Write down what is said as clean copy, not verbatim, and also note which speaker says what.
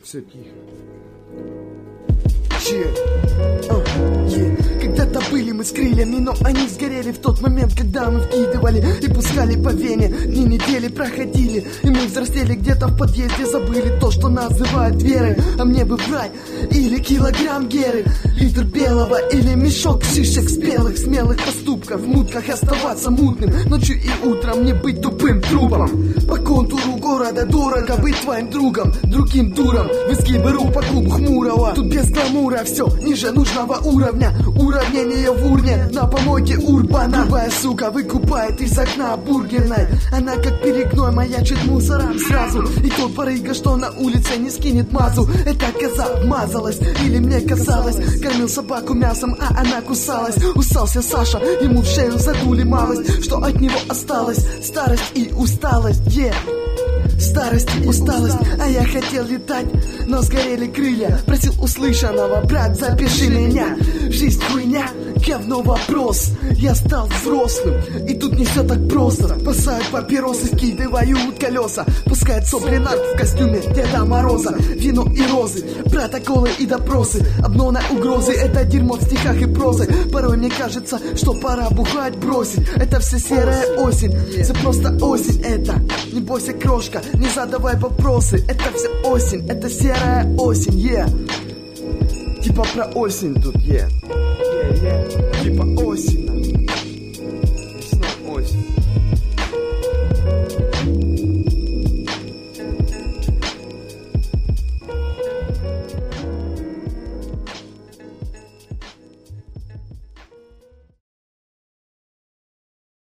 Speaker 1: Все тихо. Когда-то были мы с крыльями, но они сгорели в тот момент, когда мы вкидывали и пускали по вене. Дни недели проходили, и мы взрослели где-то в подъезде, забыли то, что называют верой. А мне бы в рай или килограмм геры, литр белого или мешок шишек спелых, смелых поступков, в мутках оставаться мутным, ночью и утром не быть тупым трупом. По контуру города дорого быть твоим другом, другим дуром. Виски беру по кубу хмурого, тут без гламура, все ниже нужного уровня. Уравнение в урне на помойке Урбана. Другая сука выкупает из окна бургерной. Она как перегной маячит мусором сразу. И тот барыга, что на улице не скинет мазу. Эта коза обмазалась, или мне казалось. Кормил собаку мясом, а она кусалась. Усался Саша, ему в шею задули малость. Что от него осталось? Старость и усталость, Старость и усталость, а я хотел летать, но сгорели крылья. Просил услышанного, брат, запиши меня. Жизнь хуйня, говно вопрос. Я стал взрослым, и тут не все так просто. Спасают папиросы, вкидывают колеса. Пускает сопли нарк в костюме Деда Мороза. Вино и розы, протоколы и допросы. Обмона угрозы, это дерьмо в стихах и прозе. Порой мне кажется, что пора бухать бросить. Это все серая осень, все просто осень это. Не бойся, крошка, не задавай вопросы. Это все осень, это серая осень, Типа про осень тут, Типа осень.